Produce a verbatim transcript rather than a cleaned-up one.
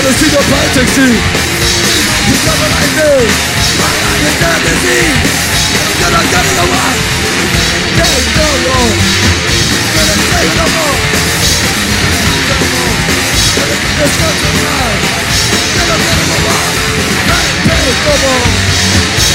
wanna see the politics see. You never like me. My life is not disease. I'm gonna get it away. There's no law. Gonna say no more. No more. It's not tonight. Gonna get it away. Hey, hey, no more.